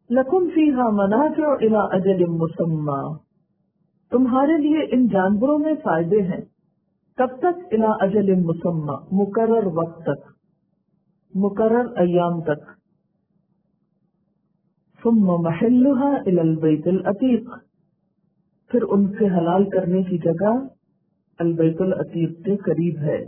لکم فیہا منافع الی اجل مسمی، تمہارے لیے ان جانوروں میں فائدے ہیں، کب تک؟ الی اجل مسمی، مقرر وقت تک، مقرر ایام تک۔ ثم محلھا الی البیت العتیق، پھر ان کے حلال کرنے کی جگہ البیت العتیق کے قریب ہے۔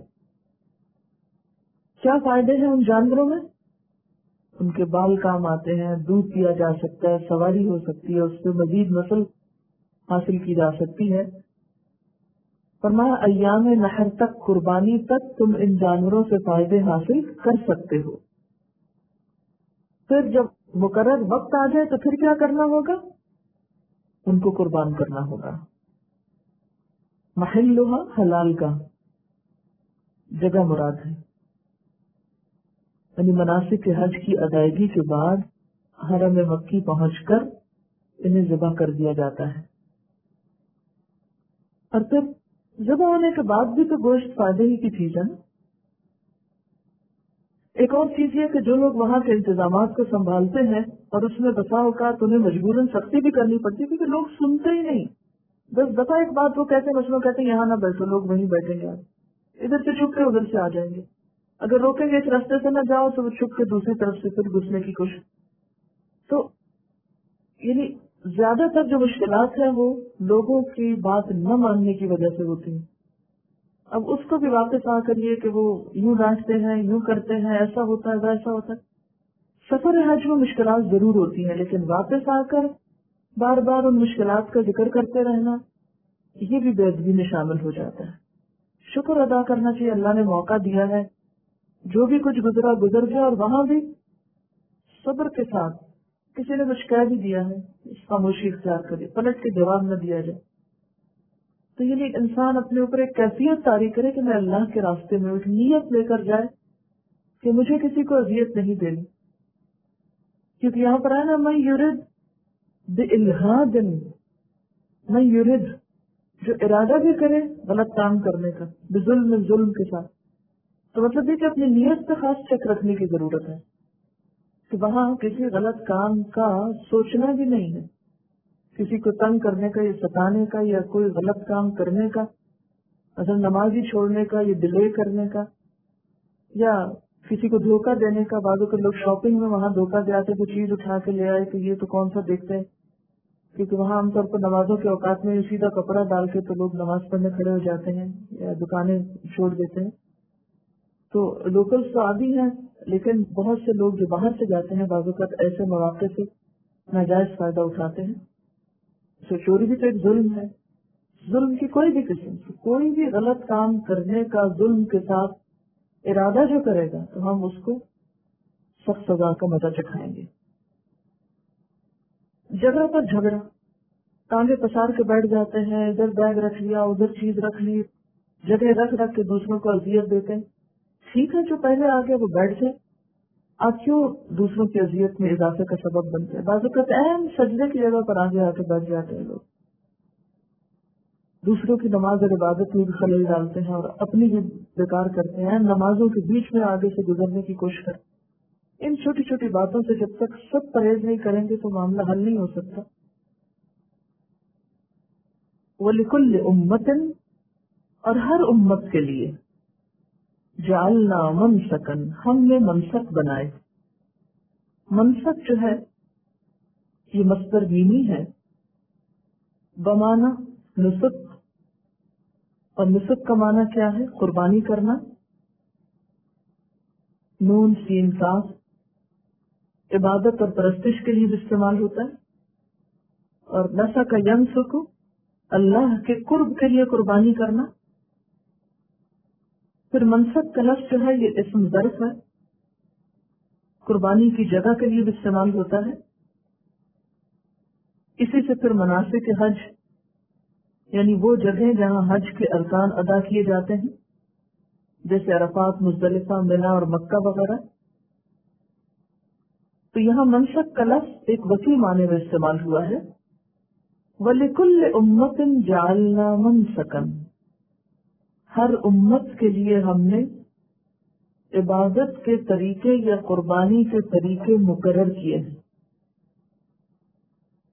کیا فائدے ہیں ان جانوروں میں؟ ان کے بال کام آتے ہیں، دودھ پیا جا سکتا ہے، سواری ہو سکتی ہے، اس سے مزید نسل حاصل کی جا سکتی ہے۔ فرمایا ایام نحر تک، قربانی تک تم ان جانوروں سے فائدے حاصل کر سکتے ہو۔ پھر جب مقرر وقت آ جائے تو پھر کیا کرنا ہوگا؟ ان کو قربان کرنا ہوگا۔ محلھا، حلال کا جگہ مراد ہے، یعنی مناسک حج کی ادائیگی کے بعد حرم مکی پہنچ کر انہیں ذبح کر دیا جاتا ہے۔ اور پھر ذبح ہونے کے بعد بھی تو گوشت فائدے ہی کی چیز ہے نا۔ ایک اور چیز یہ کہ جو لوگ وہاں کے انتظامات کو سنبھالتے ہیں اور اس میں بسا اوقات انہیں مجبوراً سختی بھی کرنی پڑتی ہے، کیونکہ لوگ سنتے ہی نہیں۔ 10 دفعہ ایک بات وہ کہتے ہیں، مثلاً کہتے ہیں یہاں نہ بیٹھو، لوگ وہیں بیٹھیں گے، ادھر سے چھپ کے ادھر سے آ جائیں گے، اگر روکیں گے اس راستے سے نہ جاؤ تو وہ چھپ کے دوسری طرف سے پھر گھسنے کی کوشش۔ تو یعنی زیادہ تر جو مشکلات ہیں وہ لوگوں کی بات نہ ماننے کی وجہ سے ہوتی ہیں۔ اب اس کو بھی واپس آ کر یہ کہ وہ یوں ڈانٹتے ہیں، یوں کرتے ہیں، ایسا ہوتا ہے ویسا ہوتا ہے۔ سفر حج میں مشکلات ضرور ہوتی ہیں، لیکن واپس آ کر بار بار ان مشکلات کا ذکر کرتے رہنا یہ بھی بے ادبی میں شامل ہو جاتا ہے۔ شکر ادا کرنا چاہیے، اللہ نے موقع دیا ہے، جو بھی کچھ گزرا گزر گیا، اور وہاں بھی صبر کے ساتھ کسی نے کچھ کہہ بھی دیا ہے اس خاموشی اختیار کرے، پلٹ کے جواب نہ دیا جائے۔ تو یہ ایک انسان اپنے اوپر ایک کیفیت طاری کرے کہ میں اللہ کے راستے میں ایک نیت لے کر جائے کہ مجھے کسی کو اذیت نہیں دینی، کیونکہ یہاں پر ہے نا میں یرد بالحاد، میں یرد، جو ارادہ بھی کرے غلط کام کرنے کا بظلم، ظلم کے ساتھ، تو مطلب یہ کہ اپنی نیت پہ خاص چیک رکھنے کی ضرورت ہے کہ وہاں کسی غلط کام کا سوچنا بھی نہیں ہے، کسی کو تنگ کرنے کا یا ستانے کا یا کوئی غلط کام کرنے کا، مثلا نماز ہی چھوڑنے کا یا ڈیلے کرنے کا یا کسی کو دھوکہ دینے کا۔ بعضوں کے لوگ شاپنگ میں وہاں دھوکہ دے آتے، کوئی چیز اٹھا کے لے آئے کہ یہ تو کون سا دیکھتے ہیں، کیونکہ وہاں عام طور پر نمازوں کے اوقات میں سیدھا کپڑا ڈال کے تو لوگ نماز پڑھنے کھڑے ہو جاتے ہیں یا دکانیں چھوڑ دیتے ہیں۔ تو لوکلز تو عادی ہیں، لیکن بہت سے لوگ جو باہر سے جاتے ہیں بعض اوقات ایسے مواقع سے ناجائز فائدہ اٹھاتے ہیں۔ تو چوری بھی تو ایک ظلم ہے، ظلم کی کوئی بھی قسم کی کوئی بھی غلط کام کرنے کا ظلم کے ساتھ ارادہ جو کرے گا تو ہم اس کو سخت سزا کا مزہ چکھائیں گے۔ جگہ پر جھگڑا، ٹانگیں پسار کے بیٹھ جاتے ہیں، ادھر بیگ رکھ لیا ادھر چیز رکھ لی، جگہ رکھ رکھ کے دوسروں کو اذیت دیتے ہیں۔ ٹھیک ہے جو پہلے آ گیا وہ بیٹھ جائے، آپ کیوں دوسروں کی اذیت میں اضافے کا سبب بنتے ہیں؟ بعض اوقات اہم سجدے کی جگہ پر آگے آ کے بیٹھ جاتے ہیں لوگ، دوسروں کی نماز اور عبادت میں بھی خلل ڈالتے ہیں اور اپنی بھی بیکار کرتے ہیں، نمازوں کے بیچ میں آگے سے گزرنے کی کوشش کرتے ہیں۔ ان چھوٹی چھوٹی باتوں سے جب تک سب پرہیز نہیں کریں گے تو معاملہ حل نہیں ہو سکتا۔ وَلِكُلِّ أُمَّةٍ، اور ہر امت کے لیے، جعلنا منسکن، ہم نے منسک بنائے۔ منسک جو ہے یہ مصدر مینی ہے، بمانا نسک، اور نسک کا معنی کیا ہے؟ قربانی کرنا، نون سین کاف، عبادت اور پرستش کے لیے بھی استعمال ہوتا ہے، اور نسک ینسک، اللہ کے قرب کے لیے قربانی کرنا۔ پھر منسک کا لفظ جو ہے یہ اسم ظرف ہے، قربانی کی جگہ کے لیے بھی استعمال ہوتا ہے۔ اسی سے پھر مناسک حج، یعنی وہ جگہیں جہاں حج کے ارکان ادا کیے جاتے ہیں، جیسے عرفات، مزدلفہ، منا اور مکہ وغیرہ۔ تو یہاں منسک کا لفظ ایک وسیع معنی میں استعمال ہوا ہے۔ وَلِكُلِّ أُمَّةٍ جَعَلْنَا مَنسَكًا، ہر امت کے لیے ہم نے عبادت کے طریقے یا قربانی کے طریقے مقرر کیے ہیں۔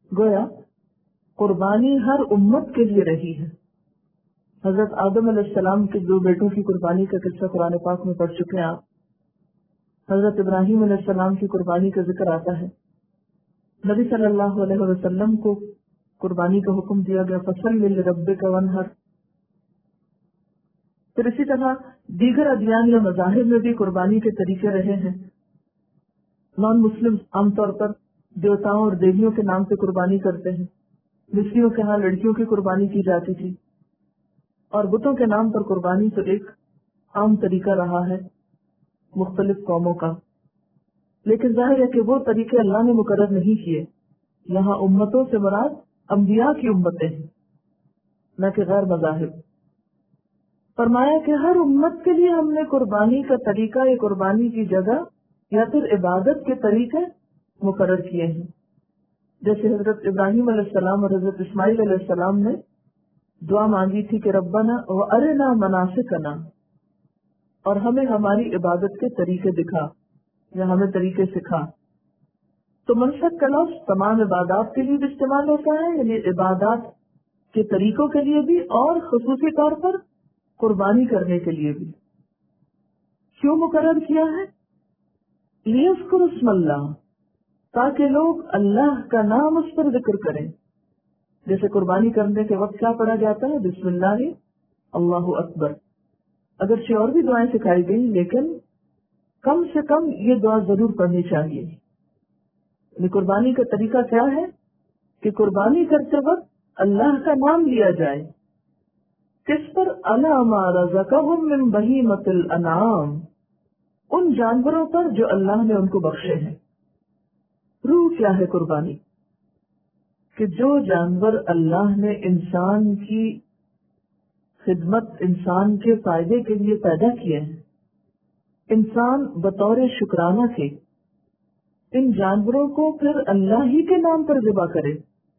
گویا قربانی ہر امت کے لیے رہی ہے. حضرت آدم علیہ السلام کے 2 بیٹوں کی قربانی کا قصہ قرآن پاک میں پڑھ چکے ہیں آپ. حضرت ابراہیم علیہ السلام کی قربانی کا ذکر آتا ہے. نبی صلی اللہ علیہ وسلم کو قربانی کا حکم دیا گیا، فصل لربک وانحر. پھر اسی طرح دیگر ادیان یا مذاہب میں بھی قربانی کے طریقے رہے ہیں. نان مسلم عام طور پر دیوتاؤں اور دیویوں کے نام سے قربانی کرتے ہیں. مصریوں کے ہاں لڑکیوں کی قربانی کی جاتی تھی، اور بتوں کے نام پر قربانی تو ایک عام طریقہ رہا ہے مختلف قوموں کا. لیکن ظاہر ہے کہ وہ طریقے اللہ نے مقرر نہیں کیے. یہاں امتوں سے مراد انبیاء کی امتیں ہیں، نہ کہ غیر مذاہب. فرمایا کہ ہر امت کے لیے ہم نے قربانی کا طریقہ یا قربانی کی جگہ یا پھر عبادت کے طریقے مقرر کیے ہیں. جیسے حضرت ابراہیم علیہ السلام اور حضرت اسماعیل علیہ السلام نے دعا مانگی تھی کہ ربنا وارنا مناسکنا، اور ہمیں ہماری عبادت کے طریقے دکھا یا ہمیں طریقے سکھا. تو منسک کا لفظ تمام عبادات کے لیے بھی استعمال ہوتا ہے، یعنی عبادات کے طریقوں کے لیے بھی اور خصوصی طور پر قربانی کرنے کے لیے بھی. کیوں مقرر کیا ہے؟ لیذکروا اسم اللہ، تاکہ لوگ اللہ کا نام اس پر ذکر کریں. جیسے قربانی کرنے کے وقت کیا پڑھا جاتا ہے؟ بسم اللہ اللہ اکبر. اگرچہ اور بھی دعائیں سکھائی گئی، لیکن کم سے کم یہ دعا ضرور پڑھنی چاہیے. یعنی قربانی کا طریقہ کیا ہے کہ قربانی کرتے وقت اللہ کا نام لیا جائے. کس پر؟ علی ما رزقہم من بہیمۃ الانعام، ان جانوروں پر جو اللہ نے ان کو بخشے ہیں. روح کیا ہے قربانی؟ کہ جو جانور اللہ نے انسان کی خدمت، انسان کے فائدے کے لیے پیدا کیے ہیں، انسان بطور شکرانہ کے ان جانوروں کو پھر اللہ ہی کے نام پر ذبح کرے.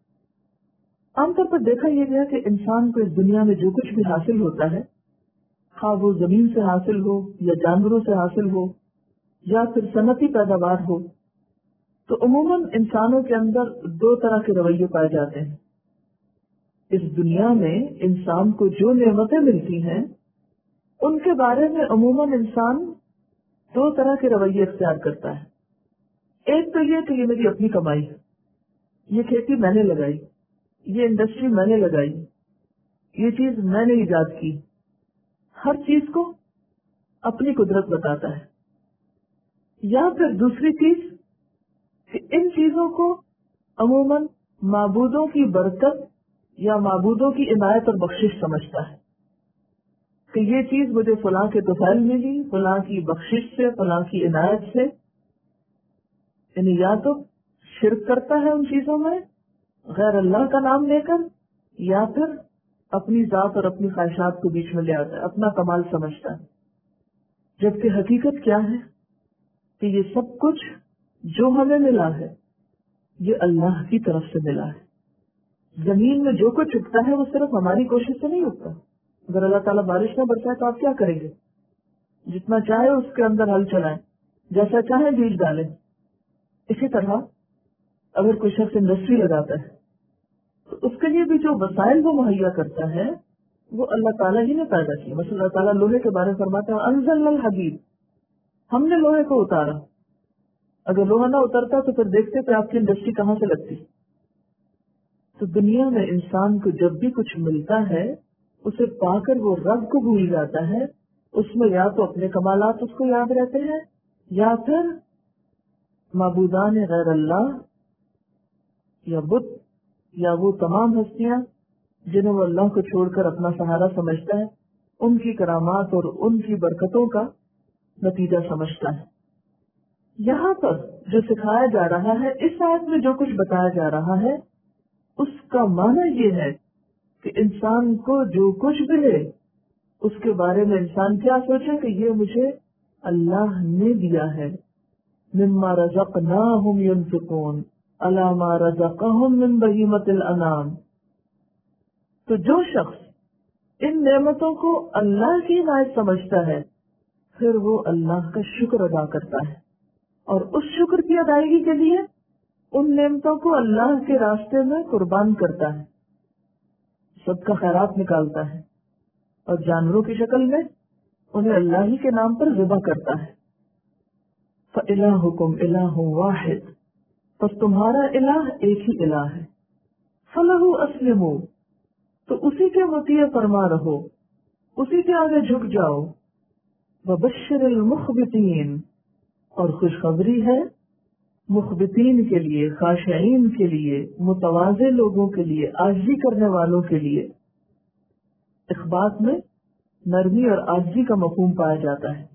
عام طور پر دیکھا یہ گیا کہ انسان کو اس دنیا میں جو کچھ بھی حاصل ہوتا ہے، خواہ وہ زمین سے حاصل ہو یا جانوروں سے حاصل ہو یا پھر صنعتی پیداوار ہو، تو عموماً انسانوں کے اندر 2 طرح کے رویے پائے جاتے ہیں. اس دنیا میں انسان کو جو نعمتیں ملتی ہیں ان کے بارے میں عموماً انسان 2 طرح کے رویے اختیار کرتا ہے. ایک تو یہ کہ یہ میری اپنی کمائی ہے، یہ کھیتی میں نے لگائی، یہ انڈسٹری میں نے لگائی، یہ چیز میں نے ایجاد کی. ہر چیز کو اپنی قدرت بتاتا ہے. یا پھر دوسری چیز کہ ان چیزوں کو عموماً معبودوں کی برکت یا معبودوں کی عنایت اور بخشش سمجھتا ہے کہ یہ چیز مجھے فلاں کے طفیل ملی، فلاں کی بخشش سے، فلاں کی عنایت سے. یعنی یا تو شرک کرتا ہے ان چیزوں میں غیر اللہ کا نام لے کر، یا پھر اپنی ذات اور اپنی خواہشات کو بیچ میں لے آتا ہے، اپنا کمال سمجھتا ہے. جبکہ حقیقت کیا ہے کہ یہ سب کچھ جو ہمیں ملا ہے یہ اللہ کی طرف سے ملا ہے. زمین میں جو کچھ اگتا ہے وہ صرف ہماری کوشش سے نہیں اگتا. اگر اللہ تعالیٰ بارش نہ برسائے تو آپ کیا کریں گے؟ جتنا چاہے اس کے اندر ہل چلائیں، جیسا چاہے بیج ڈالیں. اسی طرح اگر کوئی شخص انڈسٹری لگاتا ہے تو اس کے لیے بھی جو وسائل وہ مہیا کرتا ہے وہ اللہ تعالیٰ ہی نے پیدا کیا. مثلا اللہ تعالیٰ لوہے کے بارے میں فرماتا ہے انزلنا الحدید، ہم نے لوہے کو اتارا. اگر لوہا نہ اترتا تو پھر دیکھتے کہ آپ کی انڈسٹری کہاں سے لگتی. تو دنیا میں انسان کو جب بھی کچھ ملتا ہے اسے پا کر وہ رب کو بھول جاتا ہے. اس میں یا تو اپنے کمالات اس کو یاد رہتے ہیں یا پھر معبودان غیر اللہ یا بت یا وہ تمام ہستیاں جنہیں وہ اللہ کو چھوڑ کر اپنا سہارا سمجھتا ہے، ان کی کرامات اور ان کی برکتوں کا نتیجہ سمجھتا ہے. یہاں پر جو سکھایا جا رہا ہے، اس آیت میں جو کچھ بتایا جا رہا ہے، اس کا معنی یہ ہے کہ انسان کو جو کچھ ملے اس کے بارے میں انسان کیا سوچے کہ یہ مجھے اللہ نے دیا ہے. مما رزقناہم ينفقون علی ما رزقہم من بہیمۃ الانعام. تو جو شخص ان نعمتوں کو اللہ کی عنایت سمجھتا ہے پھر وہ اللہ کا شکر ادا کرتا ہے، اور اس شکر کی ادائیگی کے لیے ان نعمتوں کو اللہ کے راستے میں قربان کرتا ہے، صدقہ خیرات نکالتا ہے، اور جانوروں کی شکل میں انہیں اللہ ہی کے نام پر ذبح کرتا ہے۔ فَإِلَٰهُكُمْ إِلَٰهٌ وَاحِدٌ، پس تمہارا الہ ایک ہی الہ ہے۔ فَلَهُ أَسْلِمُوا، تو اسی کے مطیع فرما رہو، اسی کے آگے جھک جاؤ۔ وَبَشِّرِ الْمُخْبِتِينَ، اور خوشخبری ہے مخبتین کے لیے، خاشعین کے لیے، متواضع لوگوں کے لیے، عاجزی کرنے والوں کے لیے۔ اخبات میں نرمی اور عاجزی کا مفہوم پایا جاتا ہے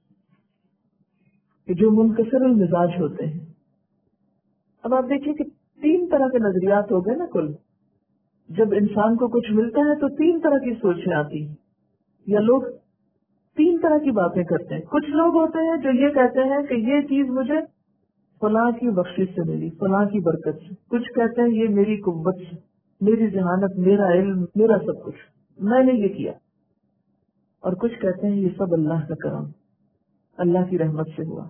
کہ جو منکسر المزاج ہوتے ہیں۔ اب آپ دیکھیے کہ 3 طرح کے نظریات ہو گئے نا کل۔ جب انسان کو کچھ ملتا ہے تو 3 طرح کی سوچیں آتی ہیں، یا لوگ 3 طرح کی باتیں کرتے ہیں۔ کچھ لوگ ہوتے ہیں جو یہ کہتے ہیں کہ یہ چیز مجھے فلاں کی بخشش سے ملی، فلاں کی برکت سے۔ کچھ کہتے ہیں یہ میری قوت سے، میری ذہانت، میرا علم، میرا سب کچھ، میں نے یہ کیا۔ اور کچھ کہتے ہیں یہ سب اللہ کا کرم، اللہ کی رحمت سے ہوا۔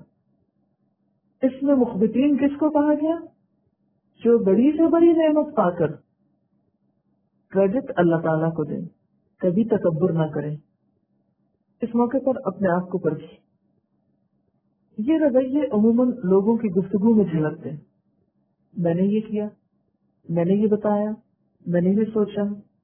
اس میں مخبتین کس کو کہا گیا؟ جو بڑی سے بڑی نعمت پا کر کریڈٹ اللہ تعالیٰ کو دیں، کبھی تکبر نہ کریں، اس موقع پر اپنے آپ کو پرکھیں۔ یہ رویے عموماً لوگوں کی گفتگو میں جھلکتے ہیں۔ میں نے یہ کیا، میں نے یہ بتایا، میں نے یہ سوچا،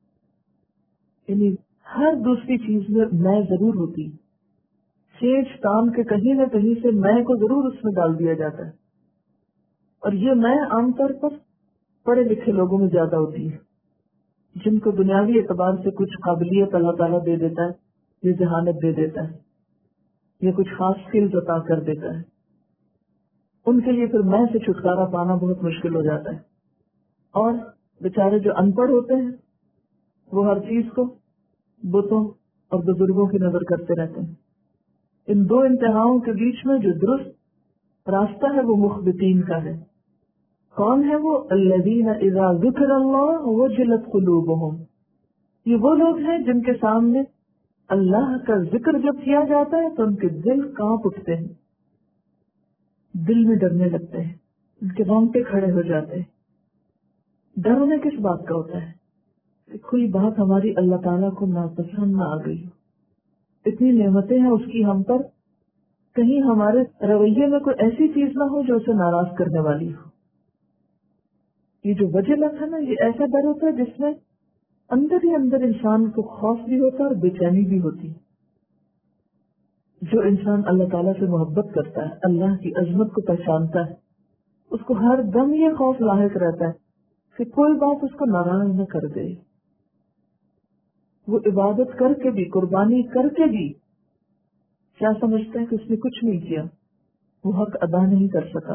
یعنی ہر دوسری چیز میں ضرور ہوتی، کھینچ تان کے کہیں نہ کہیں سے میں کو ضرور اس میں ڈال دیا جاتا ہے، اور یہ میں عام طور پر پڑھے لکھے لوگوں میں زیادہ ہوتی ہے، جن کو دنیاوی اعتبار سے کچھ قابلیت اللہ تعالیٰ دے دیتا ہے، یہ ذہانت دے دیتا ہے، یہ کچھ خاص سکلز عطا کر دیتا ہے۔ ان کے لیے پھر میں سے چھٹکارا پانا بہت مشکل ہو جاتا ہے، اور بیچارے جو ان پڑھ ہوتے ہیں وہ ہر چیز کو بتوں اور بزرگوں کی نظر کرتے رہتے ہیں۔ ان 2 انتہاؤں کے بیچ میں جو درست راستہ ہے وہ مخبتین کا ہے۔ کون ہے وہ؟ الذین اذا ذکر اللہ وجلت قلوبہم، یہ وہ لوگ ہیں جن کے سامنے اللہ کا ذکر جب کیا جاتا ہے تو ان کے دل کانپ اٹھتے ہیں، دل میں ڈرنے لگتے ہیں، ان کے رونگٹے کھڑے ہو جاتے ہیں۔ ڈر انہیں کس بات کا ہوتا ہے؟ کہ کوئی بات ہماری اللہ تعالیٰ کو ناپسند نہ آ گئی ہو، اتنی نعمتیں ہیں اس کی ہم پر، کہیں ہمارے رویے میں کوئی ایسی چیز نہ ہو جو اسے ناراض کرنے والی ہو۔ یہ جو وجلت ہے نا، یہ ایسا ڈر ہوتا ہے جس میں اندر ہی اندر انسان کو خوف بھی ہوتا ہے اور بے چینی بھی ہوتی ہے۔ جو انسان اللہ تعالیٰ سے محبت کرتا ہے، اللہ کی عظمت کو پہچانتا ہے، اس کو ہر دم یہ خوف لاحق رہتا ہے کہ کوئی بات اس کو ناراض نہ کر دے۔ وہ عبادت کر کے بھی، قربانی کر کے بھی کیا سمجھتا ہے کہ اس نے کچھ نہیں کیا، وہ حق ادا نہیں کر سکا۔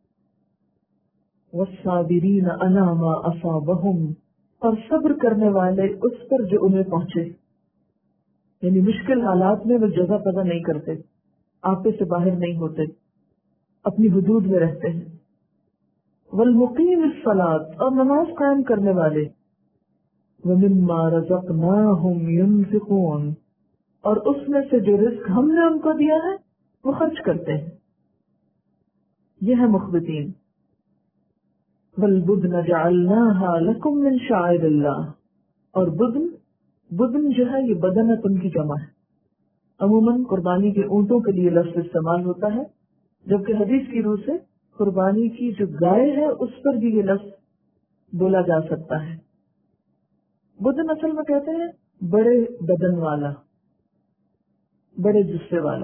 وَالصَّابِرِينَ عَلَىٰ مَا أَصَابَهُمْ، اور صبر کرنے والے اس پر جو انہیں پہنچے، یعنی مشکل حالات میں وہ جزا پزا نہیں کرتے، آپے سے باہر نہیں ہوتے، اپنی حدود میں رہتے ہیں۔ والمقیم الصلاۃ، اور نماز قائم کرنے والے۔ ومما رزقناہم ينفقون، اور اس میں سے جو رزق ہم نے ان کو دیا ہے وہ خرچ کرتے ہیں۔ یہ ہے مخبتین۔ والبدن جعلناها لکم من شعائر اللہ، اور بدن جو ہے یہ بدنۃ کی جمع ہے۔ عموماً قربانی کے اونٹوں کے لیے لفظ استعمال ہوتا ہے، جبکہ حدیث کی روح سے قربانی کی جو گائے ہے اس پر بھی یہ لفظ بولا جا سکتا ہے۔ بدن اصل میں کہتے ہیں بڑے بدن والا، بڑے جسے والا۔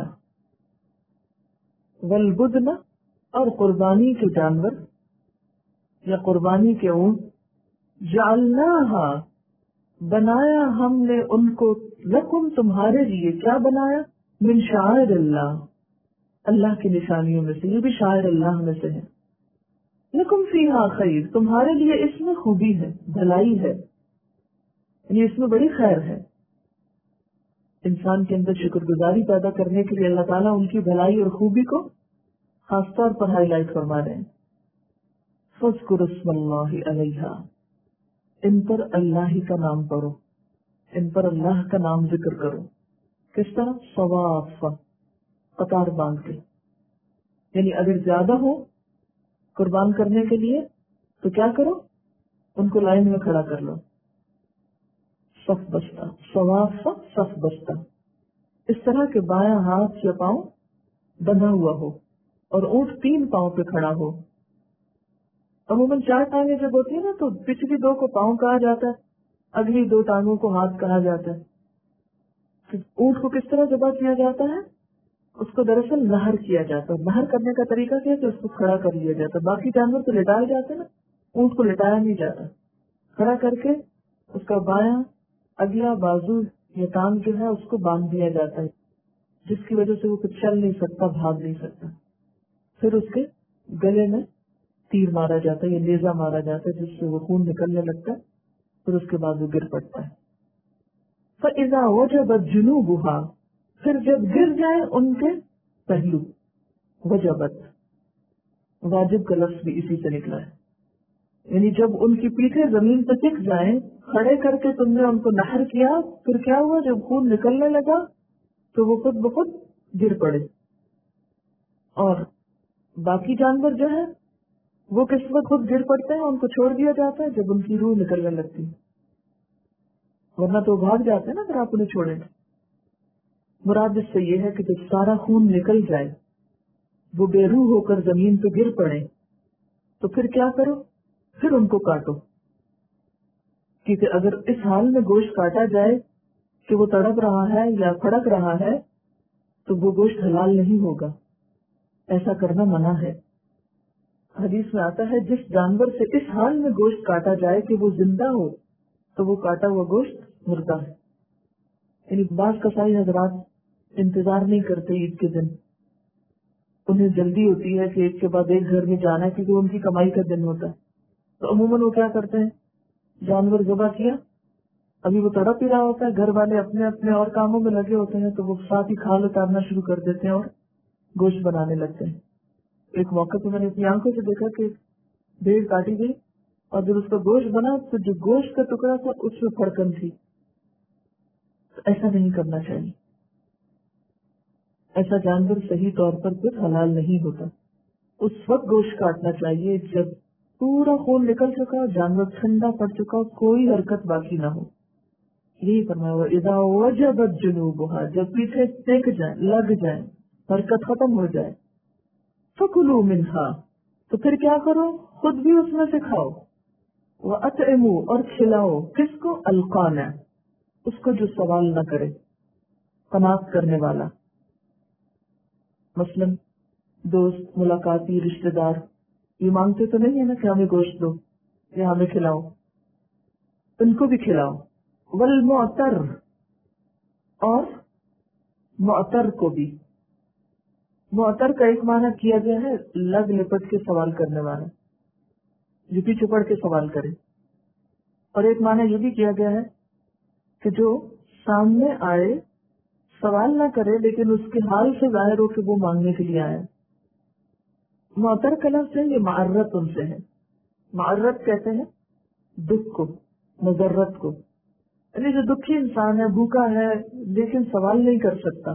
والبدن، اور قربانی کے جانور یا قربانی کے اونٹ، جعلناہا، بنایا ہم نے ان کو، لکم، تمہارے لیے، کیا بنایا؟ من شعائر اللہ، اللہ کی نشانیوں میں سے، یہ بھی شاعر اللہ میں سے ہے۔ لکم فیہا خیر، تمہارے لیے اس میں خوبی ہے، بھلائی ہے، یعنی اس میں بڑی خیر ہے۔ انسان کے اندر شکر گزاری پیدا کرنے کے لیے اللہ تعالیٰ ان کی بھلائی اور خوبی کو خاص طور پر ہائی لائٹ فرما رہے ہیں۔ فاذکروا اسم اللہ علیہا، ان پر اللہ ہی کا نام پڑھو، ان پر اللہ کا نام ذکر کرو۔ کس طرح؟ صواف، قطار باندھ کے، یعنی اگر زیادہ ہو قربان کرنے کے لیے، تو کیا کرو، ان کو لائن میں کھڑا کر لو، صف بستہ، صواف صف بستہ، اس طرح کے بایاں ہاتھ یا پاؤں بندھا ہوا ہو اور اونٹ 3 پاؤں پہ کھڑا ہو۔ عموماً 4 ٹانگیں جب ہوتی ہیں نا تو پچھلی 2 کو پاؤں کہا جاتا ہے، اگلی 2 ٹانگوں کو ہاتھ کہا جاتا ہے۔ اونٹ کو کس طرح ذبح کیا جاتا ہے؟ اس کو دراصل نہر کیا جاتا ہے۔ نہر کرنے کا طریقہ کیا ہے کہ اس کو کھڑا کر لیا جاتا ہے۔ باقی جانور تو لٹائے جاتے ہیں نا، اونٹ کو لٹایا نہیں جاتا، کھڑا کر کے اس کا بایاں اگلا بازو یا ٹانگ جو ہے اس کو باندھ دیا جاتا ہے، جس کی وجہ سے وہ کچھ چل نہیں سکتا، بھاگ نہیں سکتا۔ پھر اس کے گلے میں تیر مارا جاتا ہے یا نیزہ مارا جاتا ہے، جس سے وہ خون نکلنے لگتا ہے، پھر اس کے بعد وہ گر پڑتا ہے۔ فَإِذَا وَجَبَتْ جُنُوبُهَا، پھر جب گر جائے ان کے پہلو، وجبت، واجب کا لفظ بھی اسی سے نکلا ہے، یعنی جب ان کی پیٹھیں زمین پہ ٹک جائیں، کھڑے کر کے تم نے ان کو نہر کیا، پھر کیا ہوا، جب خون نکلنے لگا تو وہ خود بخود گر پڑے۔ اور باقی جانور جو ہے وہ کس وقت خود گر پڑتے ہیں، ان کو چھوڑ دیا جاتا ہے جب ان کی روح نکلنے لگتی ہے، ورنہ تو بھاگ جاتے ہیں نا اگر آپ انہیں چھوڑیں۔ مراد اس سے یہ ہے کہ جب سارا خون نکل جائے، وہ بے روح ہو کر زمین پہ گر پڑے، تو پھر کیا کرو، پھر ان کو کاٹو، کیونکہ اگر اس حال میں گوشت کاٹا جائے کہ وہ تڑپ رہا ہے یا پھڑک رہا ہے تو وہ گوشت حلال نہیں ہوگا، ایسا کرنا منع ہے۔ حدیث میں آتا ہے جس جانور سے اس حال میں گوشت کاٹا جائے کہ وہ زندہ ہو تو وہ کاٹا ہوا گوشت مردہ ہے۔ یعنی بعض قصائی حضرات انتظار نہیں کرتے عید کے دن، انہیں جلدی ہوتی ہے کہ ایک کے بعد ایک گھر میں جانا ہے کیونکہ ان کی کمائی کا دن ہوتا ہے، تو عموماً وہ کیا کرتے ہیں، جانور ذبح کیا، ابھی وہ تڑپ ہی رہا ہوتا ہے، گھر والے اپنے اپنے اور کاموں میں لگے ہوتے ہیں، تو وہ ساتھ ہی کھال اتارنا شروع کر دیتے ہیں اور گوشت بنانے لگتے ہیں۔ ایک موقع پہ میں نے اپنی آنکھوں سے دیکھا کہ بھیڑ کاٹی گئی اور جب اس کا گوشت بنا تو جو گوشت کا ٹکڑا تھا اس میں پھڑکن تھی۔ ایسا نہیں کرنا چاہیے، ایسا جانور صحیح طور پر پھر حلال نہیں ہوتا۔ اس وقت گوشت کاٹنا چاہیے جب پورا خون نکل چکا، جانور ٹھنڈا پڑ چکا، کوئی حرکت باقی نہ ہو۔ یہی فرمایا ہوا اذا وجبت جنوبها، جب پیچھے ٹک جائیں، لگ جائیں، حرکت ختم ہو جائے، فکلوا منها، تو پھر کیا کرو، خود بھی اس میں سے کھاؤ، واطعموا، اور کھلاؤ، کس کو، القانع، اس کو جو سوال نہ کرے، قناعت کرنے والا، مثلا دوست، ملاقاتی، رشتہ دار، یہ مانگتے تو نہیں ہے نا کہ ہمیں گوشت دو یا ہمیں کھلاؤ، ان کو بھی کھلاؤ۔ والمعتر، اور معتر کو بھی، معتر کا ایک معنی کیا گیا ہے لگ لپٹ کے سوال کرنے والا، جو پیچھے پڑ کے سوال کرے، اور ایک معنی یہ بھی کیا گیا ہے کہ جو سامنے آئے، سوال نہ کرے لیکن اس کے حال سے ظاہر ہو کہ وہ مانگنے کے لیے آیا۔ معتر کا لفظ ہے، یہ معرت ان سے ہے، معرت کہتے ہیں دکھ کو، مضرت کو، یعنی جو دکھی انسان ہے، بھوکا ہے لیکن سوال نہیں کر سکتا۔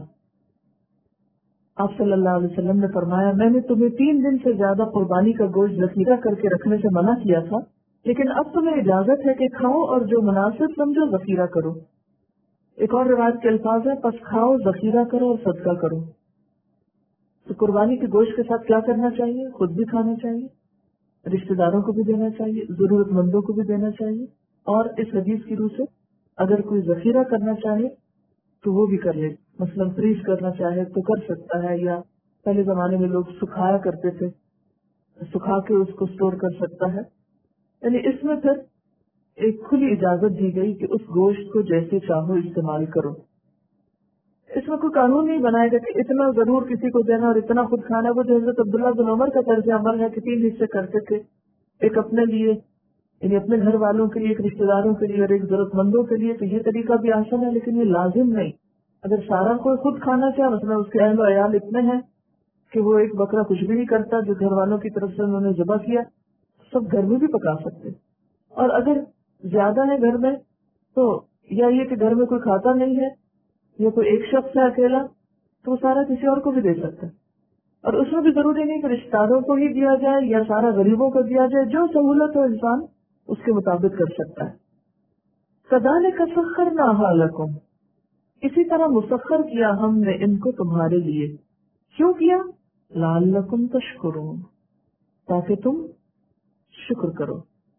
آپ صلی اللہ علیہ وسلم نے فرمایا میں نے تمہیں 3 دن سے زیادہ قربانی کا گوشت ذخیرہ کر کے رکھنے سے منع کیا تھا، لیکن اب تمہیں اجازت ہے کہ کھاؤ اور جو مناسب سمجھو ذخیرہ کرو۔ ایک اور روایت کے الفاظ ہے پس کھاؤ، ذخیرہ کرو اور صدقہ کرو۔ تو قربانی کے گوشت کے ساتھ کیا کرنا چاہیے، خود بھی کھانا چاہیے، رشتہ داروں کو بھی دینا چاہیے، ضرورت مندوں کو بھی دینا چاہیے، اور اس حدیث کی روح سے اگر کوئی ذخیرہ کرنا چاہے تو وہ بھی کر لے، مثلا فریز کرنا چاہے تو کر سکتا ہے، یا پہلے زمانے میں لوگ سکھایا کرتے تھے، سکھا کے اس کو اسٹور کر سکتا ہے۔ یعنی اس میں پھر ایک کھلی اجازت دی گئی کہ اس گوشت کو جیسے چاہو استعمال کرو۔ اس میں کوئی قانون نہیں بنائے گا کہ اتنا ضرور کسی کو دینا اور اتنا خود کھانا۔ وہ جو حضرت عبداللہ بن عمر کا طرز عمل ہے کہ 3 حصے کرتے تھے، ایک اپنے لیے یعنی اپنے گھر والوں کے لیے، ایک رشتہ داروں کے لیے اور ایک ضرورت مندوں کے لیے۔ تو یہ طریقہ بھی آسان ہے لیکن یہ لازم نہیں۔ اگر سارا کوئی خود کھانا چاہے، مثلا اس کے اہل و عیال اتنے ہیں کہ وہ ایک بکرا کچھ بھی نہیں کرتا جو گھر والوں کی طرف سے انہوں نے ذبح کیا، سب گھر میں بھی پکا سکتے۔ اور اگر زیادہ ہے گھر میں تو یا یہ کہ گھر میں کوئی کھاتا نہیں ہے یا کوئی ایک شخص ہے اکیلا، تو وہ سارا کسی اور کو بھی دے سکتا ہے۔ اور اس میں بھی ضروری نہیں کہ رشتہ داروں کو ہی دیا جائے یا سارا غریبوں کو دیا جائے، جو سہولت ہو انسان اس کے مطابق کر سکتا ہے. کذالک سخرناھا لکم، اسی طرح مسخر کیا ہم نے ان کو تمہارے لیے. کیوں کیا؟ لعلکم تشکرون، تاکہ تم شکر کرو.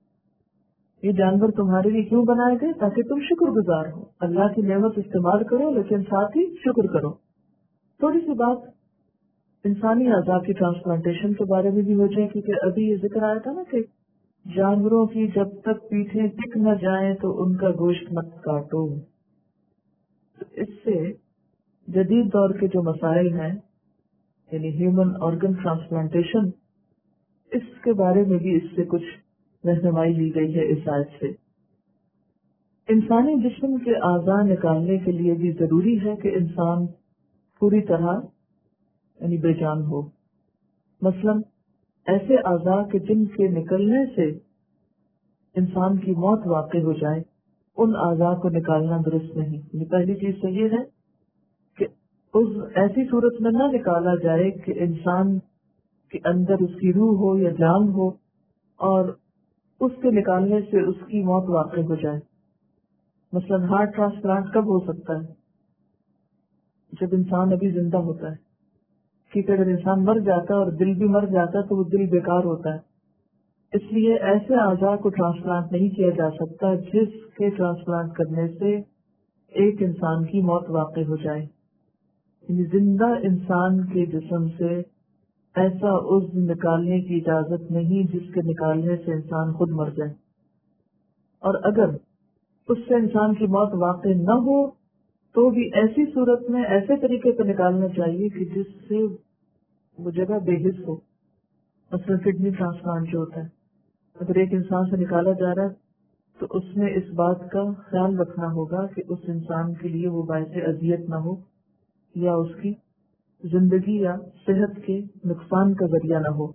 یہ جانور تمہارے لیے کیوں بنائے گئے؟ تاکہ تم شکر گزار ہو، اللہ کی نعمت استعمال کرو لیکن ساتھ ہی شکر کرو. تھوڑی سی بات انسانی اعضاء کی ٹرانسپلانٹیشن کے بارے میں بھی ہو جائے، کیونکہ ابھی یہ ذکر آیا تھا نا کہ جانوروں کی جب تک پیٹھیں ٹک نہ جائیں تو ان کا گوشت مت کاٹو. تو اس سے جدید دور کے جو مسائل ہیں یعنی ہیومن آرگن ٹرانسپلانٹیشن، اس کے بارے میں بھی اس سے کچھ رہنمائی لی گئی ہے اس آیت سے. انسانی جسم کے اعضاء نکالنے کے لیے بھی ضروری ہے کہ انسان پوری طرح یعنی بے جان ہو. مثلا ایسے اعضاء کے جن کے نکلنے سے انسان کی موت واقع ہو جائے، ان اعضاء کو نکالنا درست نہیں. یعنی پہلی چیز تو یہ ہے کہ اس ایسی صورت میں نہ نکالا جائے کہ انسان کے اندر اس کی روح ہو یا جان ہو اور اس کے نکالنے سے اس کی موت واقع ہو جائے. مثلا ہارٹ ٹرانسپلانٹ کب ہو سکتا ہے؟ جب انسان ابھی زندہ ہوتا ہے، کیونکہ اگر انسان مر جاتا ہے اور دل بھی مر جاتا ہے تو وہ دل بیکار ہوتا ہے. اس لیے ایسے اعضاء کو ٹرانسپلانٹ نہیں کیا جا سکتا جس کے ٹرانسپلانٹ کرنے سے ایک انسان کی موت واقع ہو جائے. یعنی زندہ انسان کے جسم سے ایسا عضو نکالنے کی اجازت نہیں جس کے نکالنے سے انسان خود مر جائے. اور اگر اس سے انسان کی موت واقع نہ ہو تو بھی ایسی صورت میں ایسے طریقے سے نکالنا چاہیے کہ جس سے وہ جگہ بے حس ہو. مثلا کڈنی ٹرانسپلانٹ جو ہوتا ہے، اگر ایک انسان سے نکالا جا رہا ہے تو اس میں اس بات کا خیال رکھنا ہوگا کہ اس انسان کے لیے وہ باعث اذیت نہ ہو یا اس کی زندگی یا صحت کے نقصان کا ذریعہ نہ ہو.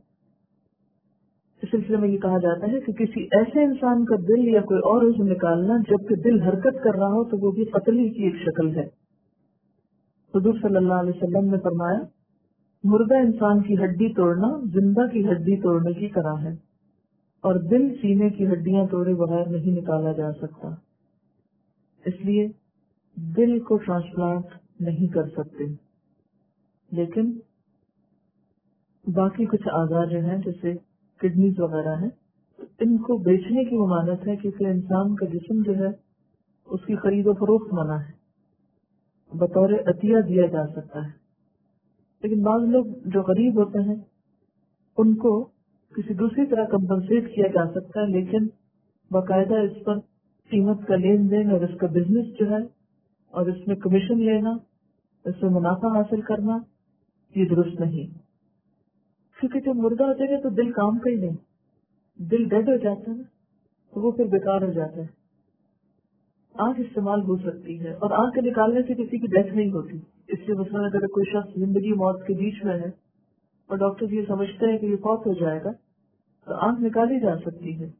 اس سلسلے میں یہ کہا جاتا ہے کہ کسی ایسے انسان کا دل یا کوئی اور عضو نکالنا جبکہ دل حرکت کر رہا ہو تو وہ بھی قتل ہی کی ایک شکل ہے. حضور صلی اللہ علیہ وسلم نے فرمایا، مردہ انسان کی ہڈی توڑنا زندہ کی ہڈی توڑنے کی طرح ہے، اور دل سینے کی ہڈیاں توڑے بغیر نہیں نکالا جا سکتا. اس لیے دل کو ٹرانسپلانٹ نہیں کر سکتے، لیکن باقی کچھ اعضاء جو ہیں جیسے کڈنیز وغیرہ ہیں ان کو بیچنے کی ممانعت ہے، کیونکہ انسان کا جسم جو ہے اس کی خرید و فروخت منع ہے، بطور عطیہ دیا جا سکتا ہے. لیکن بعض لوگ جو غریب ہوتے ہیں ان کو کسی دوسری طرح کمپنسیٹ کیا جا سکتا ہے، لیکن باقاعدہ اس پر قیمت کا لین دین اور اس کا بزنس جو ہے اور اس میں کمیشن لینا، اس میں منافع حاصل کرنا یہ درست نہیں. کیونکہ جب مردہ ہو جائے گا تو دل کام کا ہی نہیں، دل ڈیڈ ہو جاتا ہے نا تو وہ پھر بیکار ہو جاتا ہے. آنکھ استعمال ہو سکتی ہے اور آنکھ کے نکالنے سے کسی کی ڈیتھ نہیں ہوتی. اس سے مثلاً اگر کوئی شخص زندگی موت کے بیچ میں ہے اور ڈاکٹر یہ سمجھتے ہیں کہ یہ فوت ہو جائے گا تو آنکھ نکالی جا سکتی ہے.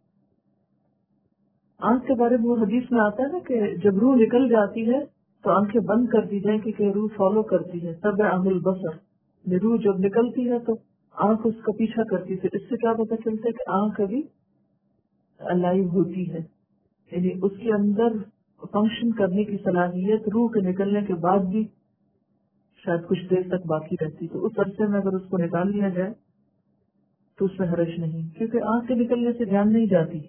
آنکھ کے بارے میں وہ حدیث میں آتا ہے نا کہ جب روح نکل جاتی ہے تو آنکھیں بند کر دی جائیں کہ روح فالو کرتی ہے. تب عمل البصر، روح جب نکلتی ہے تو آنکھ اس کا پیچھا کرتی ہے. اس سے کیا پتہ چلتا ہے کہ آنکھ ابھی الائیو ہوتی ہے، یعنی اس کے اندر فنکشن کرنے کی صلاحیت روح کے نکلنے کے بعد بھی شاید کچھ دیر تک باقی رہتی. تو اس عرصے میں اگر اس کو نکال لیا جائے تو اس میں حرج نہیں، کیونکہ آنکھ کے نکلنے سے جان نہیں جاتی.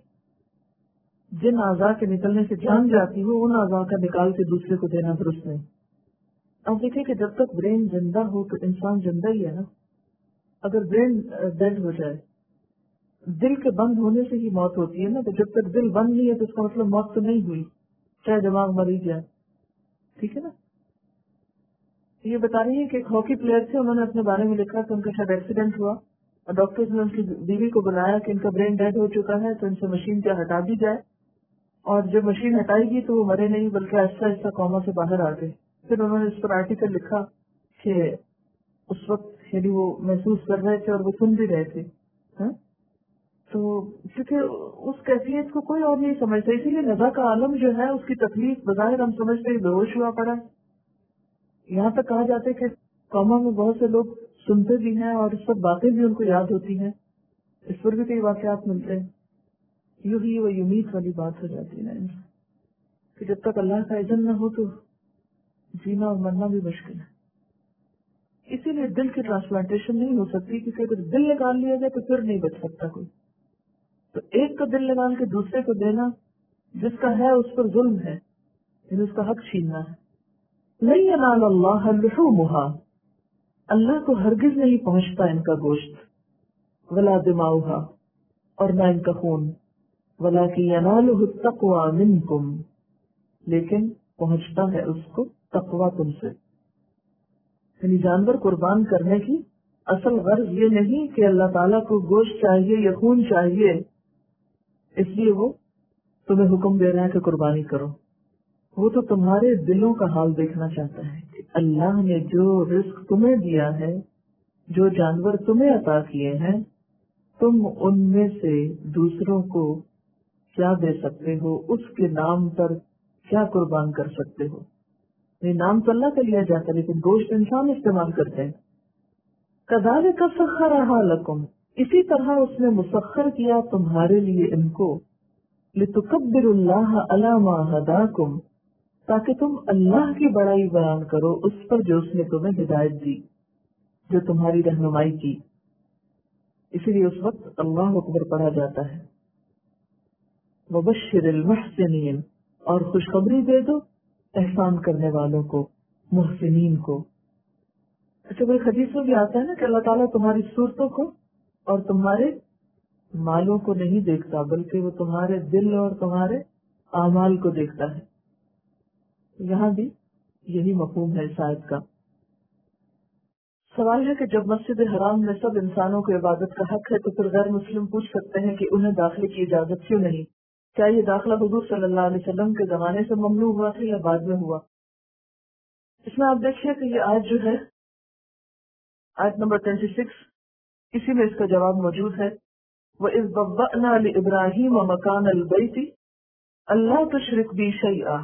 جن اعضاء کے نکلنے سے جان جاتی ہو ان اعضاء کا نکال کے دوسرے کو دینا درست نہیں. اب دیکھیں کہ جب تک برین زندہ ہو تو انسان زندہ ہی ہے نا. اگر برین ڈیڈ ہو جائے، دل کے بند ہونے سے ہی موت ہوتی ہے نا، تو جب تک دل بند نہیں ہے تو اس کا مطلب موت تو نہیں ہوئی، چاہے دماغ مر ہی جائے. ٹھیک ہے نا. یہ بتا رہی ہے کہ ایک ہاکی پلیئر تھے، انہوں نے اپنے بارے میں لکھا کہ ان کا شاید ایکسیڈنٹ ہوا اور ڈاکٹرز نے ان کی بیوی کو بلایا کہ ان کا برین ڈیڈ ہو چکا ہے تو ان سے مشین کیا ہٹا دی جائے. اور جب مشین ہٹائی گی تو وہ مرے نہیں بلکہ آہستہ آہستہ کوما سے باہر آ گئے. پھر انہوں نے اس پر آرٹیکل لکھا کہ اس وقت یعنی وہ محسوس کر رہے تھے اور وہ سن بھی رہے تھے. تو کیونکہ اس کیفیت کو کوئی اور نہیں سمجھتا، اسی لیے نزا کا عالم جو ہے اس کی تکلیف بظاہر ہم سمجھتے ہیں بے ہوش ہوا پڑا. یہاں تک کہا جاتا ہے کہ کوما میں بہت سے لوگ سنتے بھی ہیں اور اس پر باتیں بھی ان کو یاد ہوتی ہیں. اس پر بھی کئی واقعات ملتے ہیں. یوں ہی وہ یمیت والی بات ہو جاتی ہے کہ جب تک اللہ کا اذن نہ ہو تو جینا اور مرنا بھی مشکل ہے. اسی لیے دل کی ٹرانسپلانٹیشن نہیں ہو سکتی کیونکہ اگر دل نکال لیا جائے تو پھر نہیں بچ سکتا کوئی. تو ایک کا دل نکال کے دوسرے کو دینا جس کا ہے اس پر ظلم ہے، یعنی اس کا حق چھیننا ہے. لن ینال اللہ لحومها، اللہ کو ہرگز نہیں پہنچتا ان کا گوشت، ولا دماؤها، اور نہ ان کا خون، ولکن ینالہ التقوی منکم، لیکن پہنچتا ہے اس کو تقوی تم سے. یعنی جانور قربان کرنے کی اصل غرض یہ نہیں کہ اللہ تعالیٰ کو گوشت چاہیے یا خون چاہیے اس لیے وہ تمہیں حکم دے رہا ہے کہ قربانی کرو. وہ تو تمہارے دلوں کا حال دیکھنا چاہتا ہے کہ اللہ نے جو رزق تمہیں دیا ہے، جو جانور تمہیں عطا کیے ہیں، تم ان میں سے دوسروں کو کیا دے سکتے ہو، اس کے نام پر کیا قربان کر سکتے ہو. یہ نام تو اللہ کا لیا جاتا ہے لیکن گوشت انسان استعمال کرتے ہیں. کذالک سخرھا لکم، اسی طرح اس نے مسخر کیا تمہارے لیے ان کو، لتکبروا اللہ علی ما ھداکم، تاکہ تم اللہ کی بڑائی بیان کرو اس پر جو اس نے تمہیں ہدایت دی، جو تمہاری رہنمائی کی. اسی لیے اس وقت اللہ اکبر پڑھا جاتا ہے. وبشر المحسنین، اور خوشخبری دے دو احسان کرنے والوں کو، محسنین کو. اچھا کوئی حدیث میں بھی آتا ہے نا کہ اللہ تعالیٰ تمہاری صورتوں کو اور تمہارے مالوں کو نہیں دیکھتا بلکہ وہ تمہارے دل اور تمہارے اعمال کو دیکھتا ہے. یہاں بھی یہی مفہوم ہے اس آیت کا. سوال ہے کہ جب مسجد حرام میں سب انسانوں کو عبادت کا حق ہے تو پھر غیر مسلم پوچھ سکتے ہیں کہ انہیں داخلے کی اجازت کیوں نہیں؟ کیا یہ داخلہ حضور صلی اللہ علیہ وسلم کے زمانے سے ممنوع ہوا تھا یا بعد میں ہوا؟ اس میں آپ دیکھیے کہ یہ آیت جو ہے آیت نمبر 26، اسی میں اس کا جواب موجود ہے. وَإِذْ بَوَّأْنَا لِإِبْرَاهِيمَ مَكَانَ الْبَيْتِ أَلَّا تُشْرِكْ بِي شَيْئًا،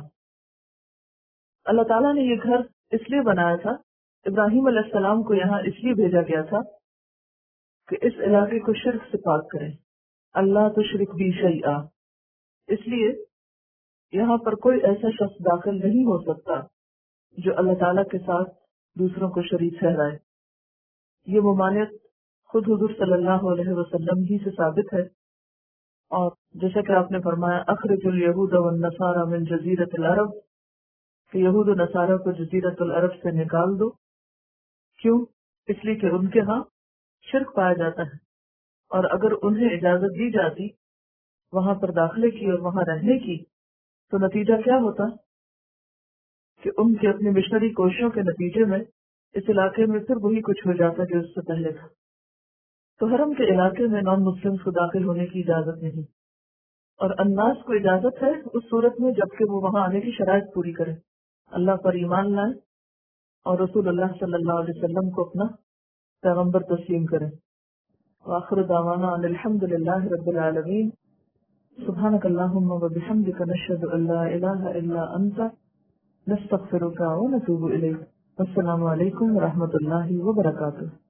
اللہ تعالیٰ نے یہ گھر اس لیے بنایا تھا، ابراہیم علیہ السلام کو یہاں اس لیے بھیجا گیا تھا کہ اس علاقے کو شرک سے پاک کریں. اللہ تشرک بی شیئا، اس لیے یہاں پر کوئی ایسا شخص داخل نہیں ہو سکتا جو اللہ تعالیٰ کے ساتھ دوسروں کو شریک ٹھہرائے. یہ ممانعت خود حضور صلی اللہ علیہ وسلم ہی سے ثابت ہے، اور جیسا کہ آپ نے فرمایا اخرج الیہود والنصارى من جزیرۃ العرب، کہ یہود و نصارہ کو جزیرۃ العرب سے نکال دو. کیوں؟ اس لیے کہ ان کے ہاں شرک پایا جاتا ہے، اور اگر انہیں اجازت دی جاتی وہاں پر داخلے کی اور وہاں رہنے کی تو نتیجہ کیا ہوتا کہ ان کے اپنی مشنری کوششوں کے نتیجے میں اس علاقے میں پھر وہی کچھ ہو جاتا جو اس سے پہلے تھا. تو حرم کے علاقے میں نان مسلم کو داخل ہونے کی اجازت نہیں، اور الناس کو اجازت ہے اس صورت میں جبکہ وہ وہاں آنے کی شرائط پوری کرے، اللہ پر ایمان لائیں اور رسول اللہ صلی اللہ علیہ وسلم کو اپنا پیغمبر تسلیم کریں. وآخر دعوانا ان الحمد للہ رب العالمین. سبحانک اللہم وبحمدک نشہد ان لا الہ الا انت نستغفرک ونتوب الیک. السلام علیکم ورحمۃ اللہ وبرکاتہ.